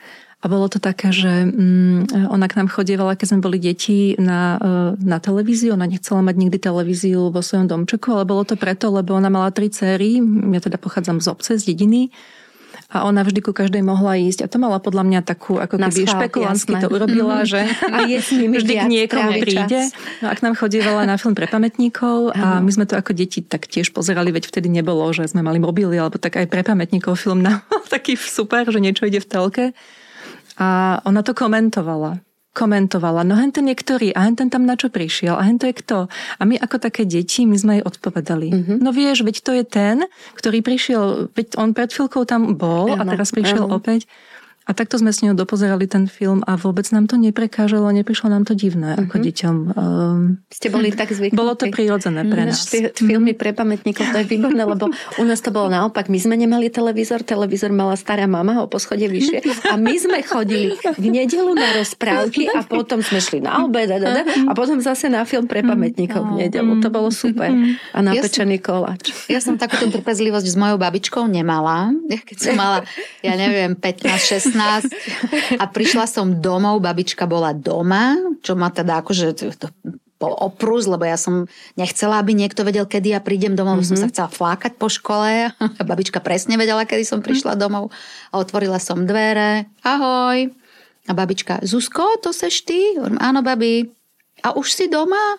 A bolo to také, že ona k nám chodievala, keď sme boli deti na televíziu. Ona nechcela mať nikdy televíziu vo svojom domčeku, ale bolo to preto, lebo ona mala 3 céry. Ja teda pochádzam z obce, z dediny. A ona vždy ku každej mohla ísť. A to mala podľa mňa takú, ako keby špekulantsky to urobila, že a je s nimi vždy k niekomu príde. No a k nám chodievala na film pre pamätníkov a my sme to ako deti tak tiež pozerali, veď vtedy nebolo, že sme mali mobily, alebo tak aj pre pamätníkov film taký super, že niečo ide v telke. A ona to komentovala. No henten je ktorý, a henten tam na čo prišiel, a hento je kto. A my ako také deti, my sme jej odpovedali. No vieš, veď to je ten, ktorý prišiel, veď on pred chvíľkou tam bol a teraz prišiel opäť. A takto sme s ňou dopozerali ten film a vôbec nám to neprekážalo, neprišlo nám to divné ako deťom. Ste boli tak zvyknutí. Bolo to prirodzené pre nás. Filmy pre pamätníkov, to je výborné, lebo u nás to bolo naopak. My sme nemali televízor mala stará mama o poschodie vyššie a my sme chodili v nedeľu na rozprávky a potom sme šli na obed a potom zase na film pre pamätníkov v nedeľu. To bolo super. A napečený koláč. Ja som takúto trpezlivosť s mojou babičkou nemala. Keď som mala, ja neviem, 15, 16 a prišla som domov, babička bola doma, čo ma teda akože bol oprus, lebo ja som nechcela, aby niekto vedel, kedy ja prídem domov, som sa chcela flákať po škole a babička presne vedela, kedy som prišla domov a otvorila som dvere. Ahoj. A babička, Zuzko, to seš ty? Áno, babi. A už si doma?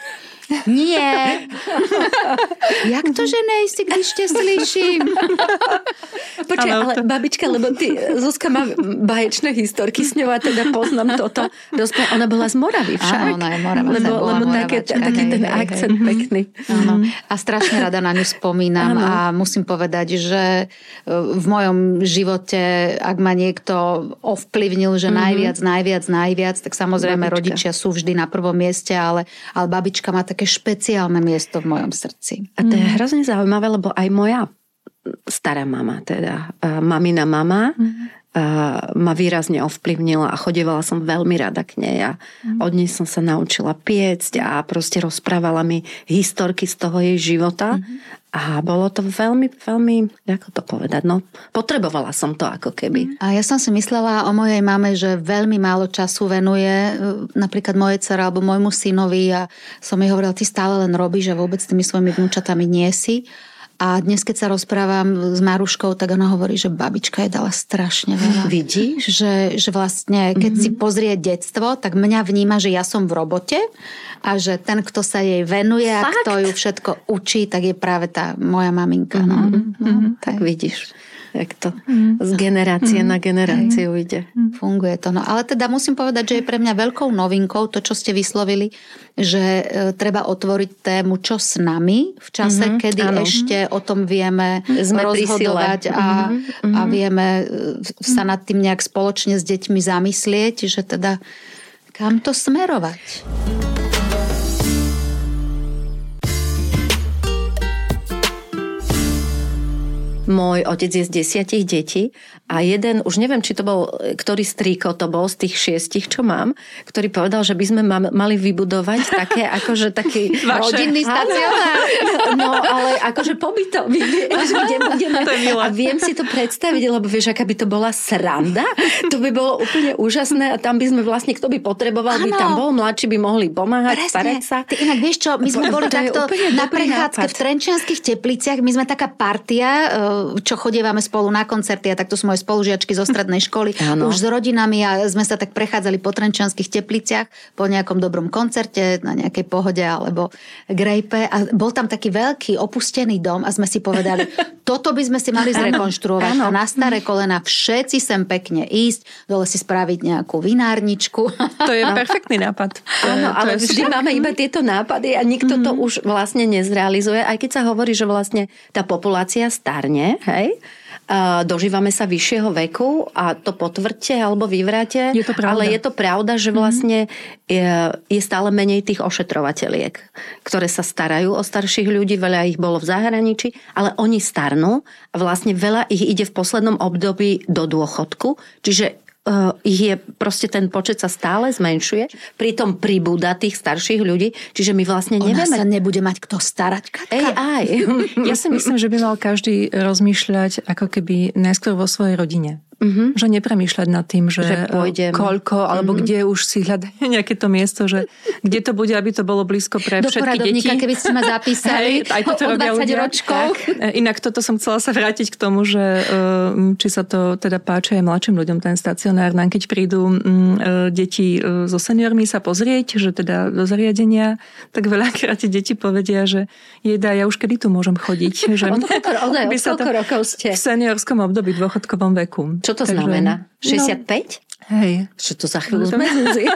Nie. Jak to, že nejsi, když te slyším? Počkaj, ale babička, lebo ty, Zuzka má báječné historky s ňou a teda poznám toto. Ona bola z Moravy však. Áno, ona je Morava. Lebo taký ten akcent pekný. A strašne rada na ňu spomínam a musím povedať, že v mojom živote, ak ma niekto ovplyvnil, že najviac, tak samozrejme rodičia sú vždy na prvom mieste, ale babička má také špeciálne miesto v mojom srdci. A to je hrozne zaujímavé, lebo aj moja stará mama, teda mamina mama, ma výrazne ovplyvnila a chodievala som veľmi rada k nej a od nej som sa naučila piecť a proste rozprávala mi historky z toho jej života a bolo to veľmi, veľmi, ako to povedať, potrebovala som to ako keby. A ja som si myslela o mojej mame, že veľmi málo času venuje napríklad mojej dcere alebo môjmu synovi a som jej hovorila, ty stále len robíš a vôbec tými svojimi vnúčatami nie si. A dnes, keď sa rozprávam s Maruškou, tak ona hovorí, že babička jej dala strašne veľa. Vidíš? Že vlastne, keď si pozrie detstvo, tak mňa vníma, že ja som v robote a že ten, kto sa jej venuje a kto ju všetko učí, tak je práve tá moja maminka. Tak vidíš, jak to z generácie na generáciu ide. Funguje to. Ale teda musím povedať, že je pre mňa veľkou novinkou to, čo ste vyslovili, že treba otvoriť tému čo s nami v čase, kedy ešte o tom vieme rozhodovať a vieme sa nad tým nejak spoločne s deťmi zamyslieť, že teda kam to smerovať. Môj otec je z 10 detí a jeden, už neviem, či to bol, ktorý strýko to bol z tých 6, čo mám, ktorý povedal, že by sme mali vybudovať také, akože taký rodinný stacionár. No, ale akože pobytový, kde budeme. A viem si to predstaviť, lebo vieš, aká by to bola sranda. To by bolo úplne úžasné a tam by sme vlastne, kto by potreboval, by tam bol, mladší by mohli pomáhať, starať sa. Ty inak vieš čo, my sme boli takto na prechádzke v Trenčianskych Tepliciach, my sme taká partia, čo chodievame spolu na koncerty a takto sú moje spolužiačky zo strednej školy. Už s rodinami a sme sa tak prechádzali po Trenčianskych Tepliciach po nejakom dobrom koncerte, na nejakej Pohode alebo grejpe a bol tam taký veľký opustený dom a sme si povedali, toto by sme si mali zrekonštruovať a na staré kolena všetci sem pekne ísť, dole si spraviť nejakú vinárničku. To je perfektný nápad. Áno, ale vždy máme iba tieto nápady a nikto to už vlastne nezrealizuje, aj keď sa hovorí, že vlastne tá populácia starne, hej? Dožívame sa vyššieho veku a to potvrďte alebo vyvráte, ale je to pravda, že vlastne je stále menej tých ošetrovateľiek, ktoré sa starajú o starších ľudí, veľa ich bolo v zahraničí, ale oni starnú a vlastne veľa ich ide v poslednom období do dôchodku, čiže ich je proste ten počet sa stále zmenšuje, pritom pribúda tých starších ľudí, čiže my vlastne nevieme. Ona sa nebude mať kto starať, Katka. Ja si myslím, že by mal každý rozmýšľať ako keby najskôr vo svojej rodine. Že nepremýšľať nad tým, že koľko, alebo kde už si hľadajú nejaké to miesto, že kde to bude, aby to bolo blízko pre do všetky deti. keby ste ma zapísali aj toto robia ľudia. Inak toto som chcela sa vrátiť k tomu, že či sa to teda páči aj mladším ľuďom, ten stacionár. Nám keď prídu deti so seniormi sa pozrieť, že teda do zariadenia, tak veľakrát tie deti povedia, že ja už kedy tu môžem chodiť. Že koľko rokov ste? V seniorskom období, dôchodkovom veku. Čo to znamená? 65? Hej. Čo to za chvíľu sme?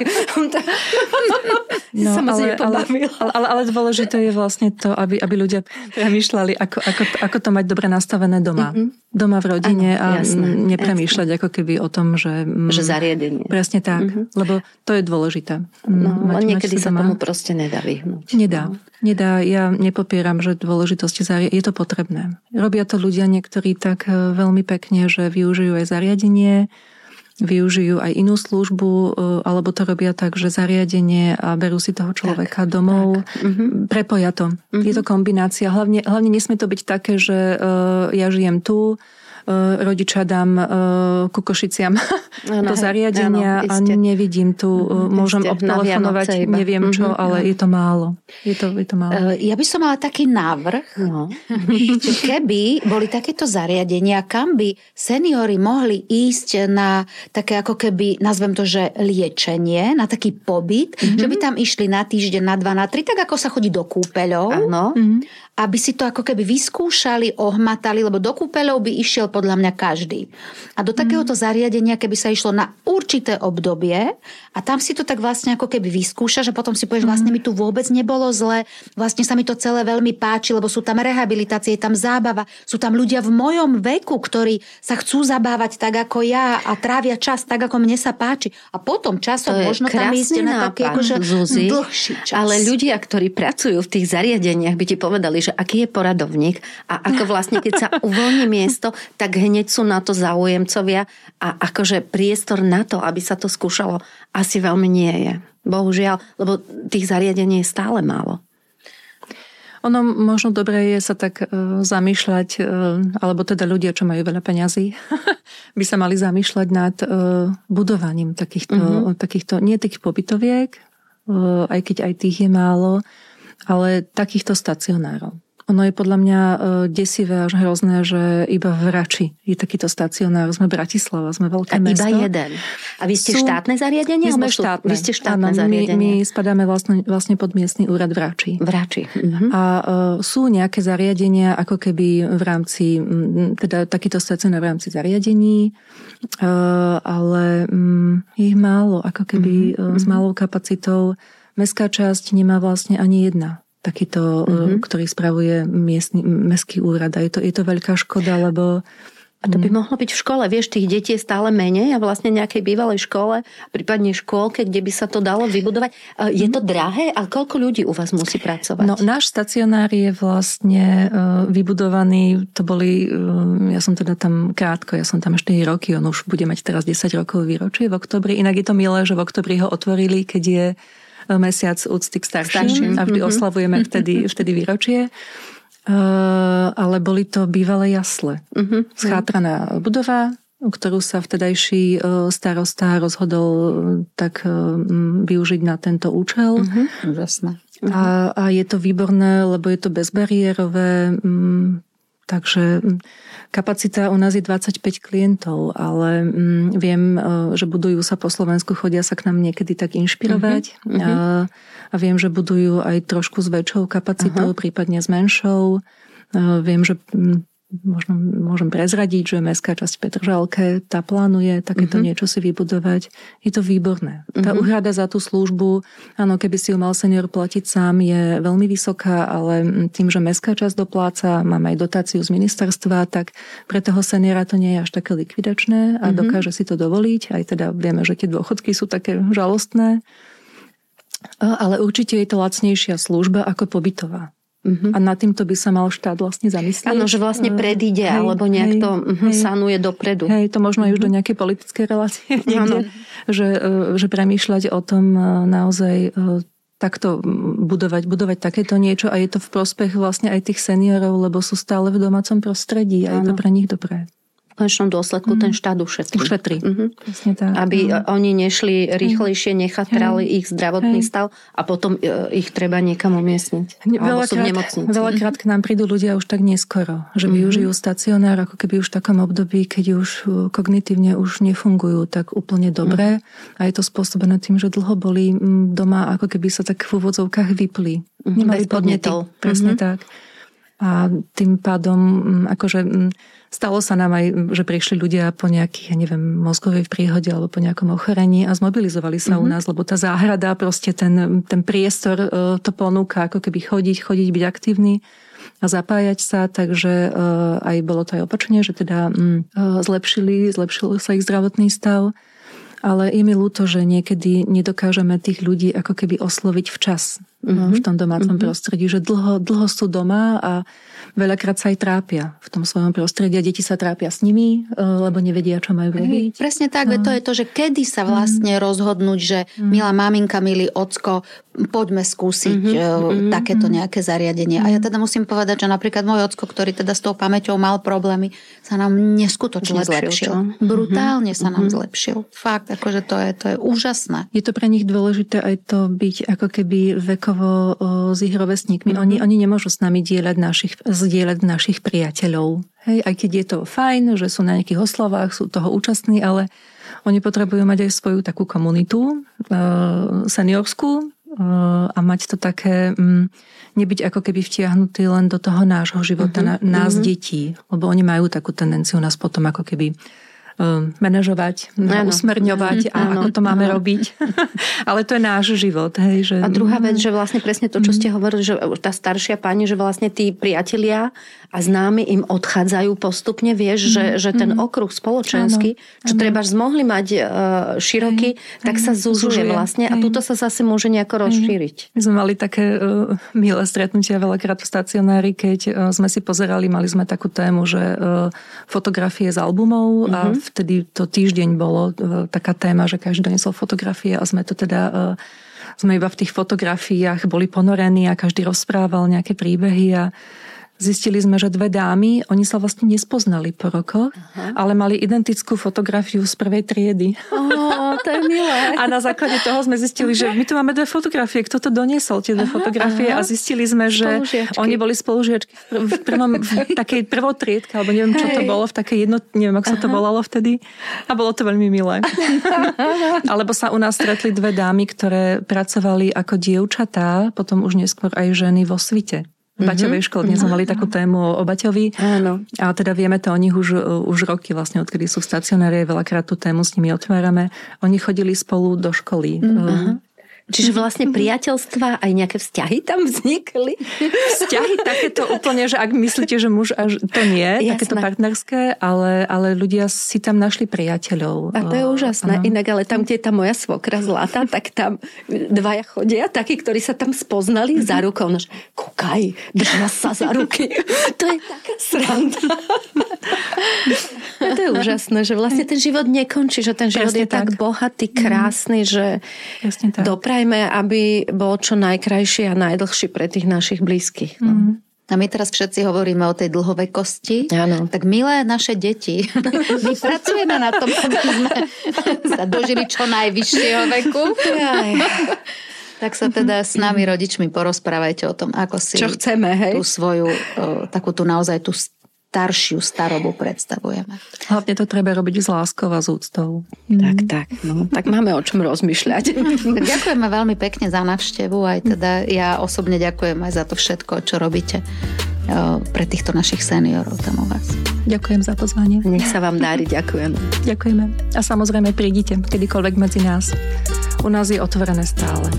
Ale dôležité je vlastne to, aby ľudia premýšľali, ako to mať dobre nastavené doma. Doma v rodine a nepremýšľať ako keby o tom, že zariadenie. Presne tak, lebo to je dôležité. Niekedy sa tomu proste nedá vyhnúť. Nedá. Ja nepopieram, že dôležitosť je to potrebné. Robia to ľudia niektorí tak veľmi pekne, že využijú aj zariadenie, využijú aj inú službu, alebo to robia tak, že zariadenie a berú si toho človeka domov. Prepoja to. Je to kombinácia. Hlavne nesmie to byť také, že ja žijem tu, rodiča dám ku Košiciam do zariadenia a nevidím tu, môžem obtelefonovať, neviem čo, ale je to málo. Je to málo. Ja by som mala taký návrh, že keby boli takéto zariadenia, kam by seniori mohli ísť na také ako keby, nazvem to, že liečenie, na taký pobyt, že by tam išli na týždeň, na 2, na 3, tak ako sa chodí do kúpeľov. Aby si to ako keby vyskúšali, ohmatali, lebo do kúpeľov by išiel podľa mňa každý. A do takéhoto zariadenia, keby sa išlo na určité obdobie a tam si to tak vlastne ako keby vyskúšaš a potom si povieš, vlastne mi tu vôbec nebolo zle, vlastne sa mi to celé veľmi páči, lebo sú tam rehabilitácie, je tam zábava, sú tam ľudia v mojom veku, ktorí sa chcú zabávať tak ako ja a trávia čas tak, ako mne sa páči. A potom časom možno tam ísť na taký akože dlhší čas. Ale ľudia, ktorí pracujú v tých zariadeniach, by ti povedali, že aký je poradovník a ako vlastne, keď sa uvoľní miesto, tak hneď sú na to záujemcovia a akože priestor na to, aby sa to skúšalo, asi veľmi nie je. Bohužiaľ, lebo tých zariadení je stále málo. Ono možno dobré je sa tak zamýšľať, alebo teda ľudia, čo majú veľa peňazí, by sa mali zamýšľať nad budovaním takýchto nie takých pobytoviek, aj keď aj tých je málo, ale takýchto stacionárov. Ono je podľa mňa desivé až hrozné, že iba v Rači je takýto stacionár. Sme Bratislava, sme veľké mesto. Iba jeden. A vy ste štátne zariadenie? My sme štátne. Vy ste štátne zariadenie. My spadáme vlastne pod miestny úrad v Rači. V Rači. A sú nejaké zariadenia, ako keby v rámci, teda takýto stacionár v rámci zariadení, ale je ich málo, ako keby s malou kapacitou. Mestská časť nemá vlastne ani jedna takýto, ktorý spravuje mestský úrad. A je to veľká škoda, lebo... A to by mohlo byť v škole. Vieš, tých detí je stále menej a vlastne nejakej bývalej škole, prípadne škôlke, kde by sa to dalo vybudovať. Je to drahé? A koľko ľudí u vás musí pracovať? No, náš stacionár je vlastne vybudovaný, to boli, ja som teda tam krátko, ja som tam 4 roky, on už bude mať teraz 10 rokov výročie v októbri. Inak je to milé, že v októbri ho otvorili, keď je mesiac úcty k starším a vždy oslavujeme vtedy výročie. Ale boli to bývalé jasle. Schátraná budova, ktorú sa vtedajší starosta rozhodol tak využiť na tento účel. Úžasné. A je to výborné, lebo je to bezbariérové. Takže kapacita u nás je 25 klientov, ale viem, že budujú sa po Slovensku, chodia sa k nám niekedy tak inšpirovať. A viem, že budujú aj trošku s väčšou kapacitou, prípadne s menšou. Viem, že možno môžem prezradiť, že mestská časť Petržalke, tá plánuje takéto niečo si vybudovať. Je to výborné. Tá úhrada za tú službu, áno, keby si ju mal senior platiť sám, je veľmi vysoká, ale tým, že mestská časť dopláca, máme aj dotáciu z ministerstva, tak pre toho seniora to nie je až také likvidačné a dokáže si to dovoliť. Aj teda vieme, že tie dôchodky sú také žalostné. Ale určite je to lacnejšia služba ako pobytová. A nad týmto by sa mal štát vlastne zamyslieť. Áno, že vlastne predíde, alebo nejak to sanuje dopredu. Hej, to možno aj už do nejakej politickej relácie niekde, že premýšľať o tom naozaj takto budovať takéto niečo a je to v prospech vlastne aj tých seniorov, lebo sú stále v domácom prostredí a je to pre nich dobré. konečnom dôsledku ten štát ušetrí. Presne tak. Aby oni nešli rýchlejšie, nechatrali ich zdravotný stav a potom ich treba niekam umiestniť. Alebo sú v nemocnici. Veľakrát k nám prídu ľudia už tak neskoro, že využijú stacionár ako keby už v takom období, keď už kognitívne už nefungujú tak úplne dobre a je to spôsobené tým, že dlho boli doma, ako keby sa tak v úvodzovkách vypli. Nemali podnety. Presne tak. A tým pádom, akože stalo sa nám aj, že prišli ľudia po nejakých, mozgovej príhode alebo po nejakom ochorení a zmobilizovali sa u nás, lebo tá záhrada, proste ten priestor to ponúka, ako keby chodiť, byť aktívny a zapájať sa, takže aj bolo to aj opačne, že teda zlepšil sa ich zdravotný stav. Ale je mi ľúto, že niekedy nedokážeme tých ľudí ako keby osloviť včas v tom domácom prostredí, že dlho sú doma a veľakrát sa aj trápia v tom svojom prostredí a deti sa trápia s nimi, lebo nevedia, čo majú robiť. Presne tak, to je to, že kedy sa vlastne rozhodnúť, že milá maminka, milý ocko, poďme skúsiť takéto nejaké zariadenie. A ja teda musím povedať, že napríklad môj ocko, ktorý teda s tou pamäťou mal problémy, sa nám neskutočne zlepšil. Brutálne sa nám zlepšil. Fakt, akože to je úžasné. Je to pre nich dôležité aj to byť ako keby vekovo s ich rovesníkmi. Oni nemôžu s nami zdieľať našich priateľov. Hej, aj keď je to fajn, že sú na nejakých oslavách, sú toho účastní, ale oni potrebujú mať aj svoju takú komunitu seniorskú a mať to také, nebyť ako keby vtiahnutý len do toho nášho života, nás detí, lebo oni majú takú tendenciu nás potom ako keby manažovať, usmerňovať a ako to máme robiť. Ale to je náš život. Hej, že... A druhá vec, že vlastne presne to, čo ste hovorili, že tá staršia pani, že vlastne tí priatelia a známi im odchádzajú postupne, vieš, že ten okruh spoločenský, čo treba mohli mať široký, tak sa zužuje vlastne a tuto sa zase môže nejako rozšíriť. My sme mali také milé stretnutia veľakrát v stacionári, keď sme si pozerali, mali sme takú tému, že fotografie z albumov a vtedy to týždeň bolo taká téma, že každý donesol fotografie a sme to teda sme iba v tých fotografiách boli ponorení a každý rozprával nejaké príbehy a zistili sme, že dve dámy, oni sa vlastne nespoznali po rokoch, ale mali identickú fotografiu z prvej triedy. To je milé. A na základe toho sme zistili, že my tu máme dve fotografie. Kto to doniesol, tie dve fotografie? A zistili sme, že oni boli spolužiačky v takej prvotriedke, alebo neviem, čo to bolo, v takej neviem, ako sa to volalo vtedy. A bolo to veľmi milé. Alebo sa u nás stretli dve dámy, ktoré pracovali ako dievčatá, potom už neskôr aj ženy vo svite. V Baťovej škole. Dnes sme mali takú tému o Baťovi. Áno. A teda vieme to o nich už roky, vlastne odkedy sú v stacionári, veľakrát tú tému s nimi otvárame. Oni chodili spolu do školy. Čiže vlastne priateľstva aj nejaké vzťahy tam vznikli? Vzťahy takéto úplne, že ak myslíte, že muž až to nie, takéto partnerské, ale ľudia si tam našli priateľov. A to je úžasné. Inak, ale tam, kde je tá moja svokra Zlata, tak tam dvaja chodia, takí, ktorí sa tam spoznali za rukou. Nož, kúkaj, držia sa za ruky. To je taká sranda. To je úžasné, že vlastne ten život nekončí, že ten život je tak bohatý, krásny, že doprajme, aby bol čo najkrajší a najdlhší pre tých našich blízkych. A my teraz všetci hovoríme o tej dlhovekosti. Áno. Tak milé naše deti, my pracujeme na tom, aby sme sa dožili čo najvyššieho veku. Tak sa teda s nami rodičmi porozprávajte o tom, ako si čo chceme, hej? Tú svoju, takú tú naozaj tú staršiu starobu predstavujeme. Hlavne to treba robiť s láskou a s úctou. Tak. No, tak máme o čom rozmýšľať. Ďakujeme veľmi pekne za návštevu. Aj teda ja osobne ďakujem aj za to všetko, čo robíte pre týchto našich seniorov tam u vás. Ďakujem za pozvanie. Nech sa vám dári, ďakujem. Ďakujeme. A samozrejme prídite kedykoľvek medzi nás. U nás je otvorené stále.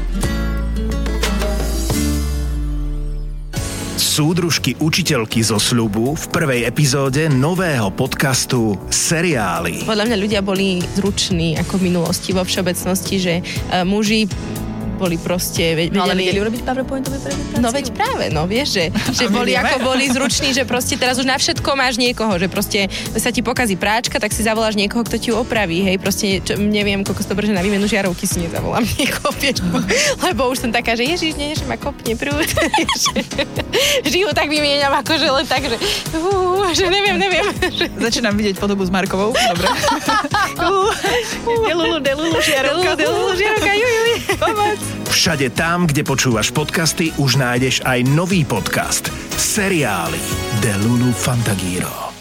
Súdružky učiteľky zo sľubu v prvej epizóde nového podcastu Seriály. Podľa mňa ľudia boli zruční ako v minulosti vo všeobecnosti, že muži boli proste... ale vedeli urobiť PowerPointovú prezentáciu? No veď práve, no vieš, že boli zruční, že proste teraz už na všetko máš niekoho, že proste sa ti pokazí práčka, tak si zavoláš niekoho, kto ti ju opraví, hej, proste neviem, koľko to brže na výmenu žiarovky si nezavolám niekoho, vieš, lebo už som taká, že ježiš, nie, že ma kopne prúd, žijú tak vymieňam, akože len tak, že neviem. Začínam vidieť podobu s Markovou, dobre. Delulu, žiarovka, juj, pomoc. Všade tam, kde počúvaš podcasty, už nájdeš aj nový podcast. Seriály Delulu Fantagiro.